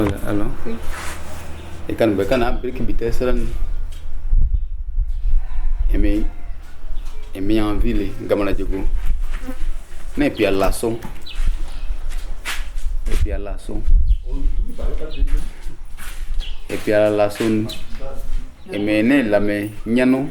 Alors, Oui. et quand on a brique vitesse, et en ville, gamana djego. Ne puis à lasso. Et puis à lasso. Et puis à lasso. Et mais ne la me nyano.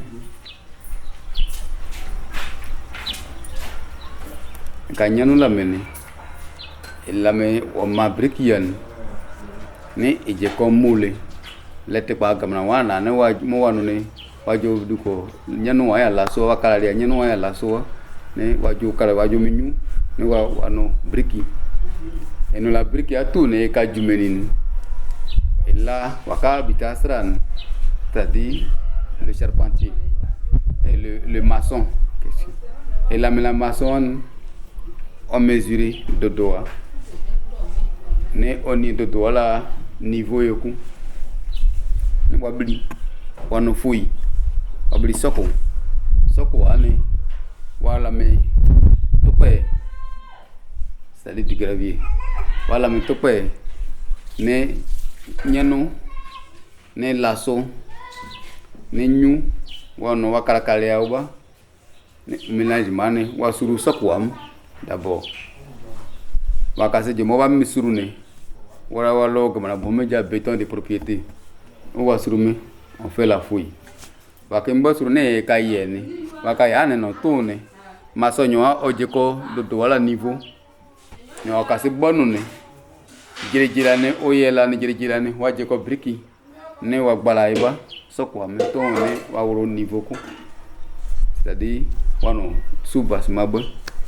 Ka nyano la mene. Et la me o ma brique yan. Ne eje ko mule. Lete kwa gamana wana ne wa mo wanu ne. Wajo duko nyanu wa ya laso wa kala ya nyanu wa ya laso ne wajo kala wajo minyu ne wa wano briki eno la briki atu ne ka jumenin et là waka bitasran c'est-à-dire le charpentier et le maçon et la maçon on mesuré de doigt ne oni de doigt la niveau yoku ne wabli wano fui abli soko ane wala me tope c'est du gravier wala me tope ne nyano ne lasso ne nyu wano wakala kale auba ne mélange mane wasuru soko am d'abord wakase je mo ba misuru ne wala walo comme na bomeja béton de propriété on wasuru me on fait la fouille wakimbo surne kayeni wakayane no tune masonyo ojeko do wala niveau ni wakasi bonu ne jirejirane oyela ni jirejirane wajeko briki ne wagbala iba sokwa metone wawro niveau ko c'est-à-dire wano subas mabbe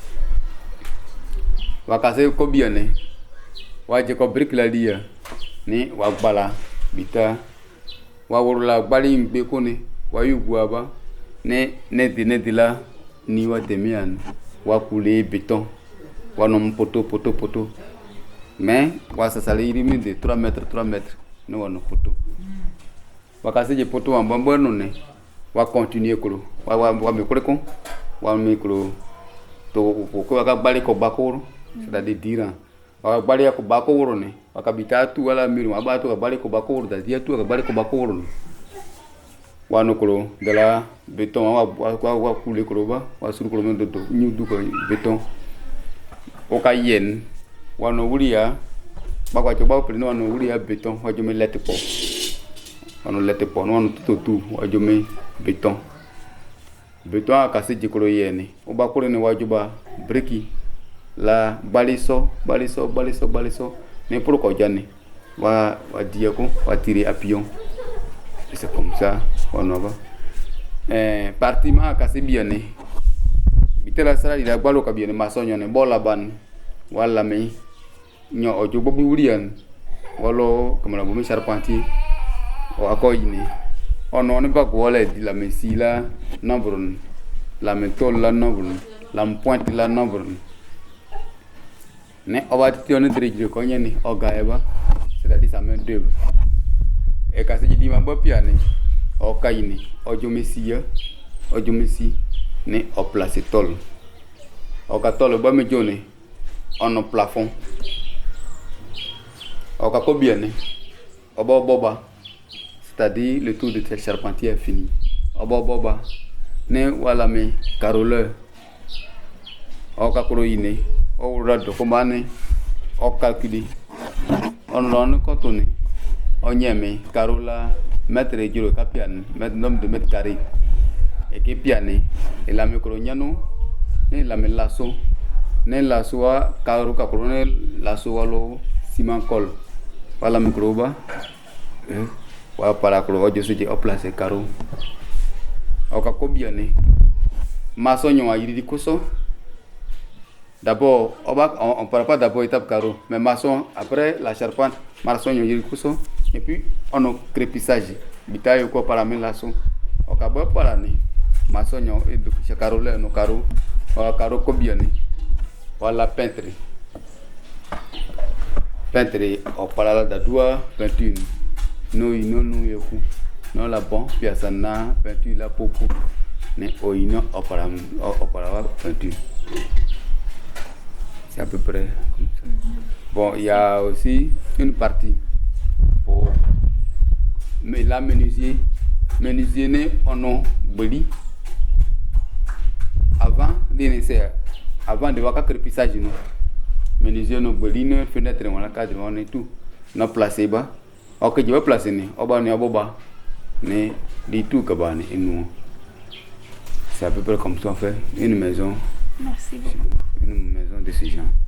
wakase ko biane wajeko briki la dia ni wagbala bita wawro la gbali mbe ko ne wayu guaba ne di la ni wa demian wa couler béton wa non poto mais wa ça sali rimi de 3 mètres ne wa no poto wa kasi je poto wa bombo no ne wa continuer ko wa me ko wa me ko to ko wa ka bali ko bakoro c'est-à-dire diran wa bali ko bakoro ne wa ka bitatu wala miru wa ba to bali ko bakoro da dia tu ka bali ko bakoro wano kolo de la béton wa couler kolo ba wa sur kolo do ñu du ko béton o ka yen wano wuliya ba ko to ba pri no wano wuliya béton wa jome lette po wano tout wa jome béton ka se jikolo yeni o ba kolo ne wa juba briki la baliso ne pour ko jani wa diako wa tirer à pion. C'est comme ça on va parti ma kasi biane bitela sala ila gbalo ka biane masonyo ne bola ban wala me nyo ojo bobu wurian walo kamera bomi charpentier o akoyini ono ne ba wala di la mesila nombre la méthode la nombre la pointe la nombre ne obati on dirige ko nyeni o gaeba c'est-à-dire ça main d'œuvre e kasi di ma bo piane o kayini o jomesi ne o place tol o ka tol ba me jone on plafond o ka ko bien o boba c'est-à-dire le tour de ce charpentier est fini o boba ne wala me caroleur o ka ko yine o rado ko mane o calculer on ron ko toni on yeme carola mètre juro kapian nombre de mètres carrés et que piane et la micro nyano ne la melasso ne la soa caro ka ne la soa lo ciment col wala microba wa para ko ojo se o place caro o ka ko biane masonyo wa yiri koso d'abord on parle pas d'abord étape caro mais maçon après la charpente masonyo yiri koso et puis on a crépissage bitayo ko para melasso o ka bo para ni masonyo e du carole no caro o caro ko biane wala peintre o para da dua peinture no yoku no la bon piasa na peinture la popo ne o ino o para peinture. C'est à peu près comme ça. Bon, il y a aussi une partie là menuisier né en on boli avant de voir qu'à crépissage nous menuisier no boli no fenêtre on la cadre on est tout no placé bas ok je vais placer ni oba ni oba ni di tout que bas ni nous c'est à peu près comme ça on fait une maison. Merci beaucoup. Une maison de ces gens.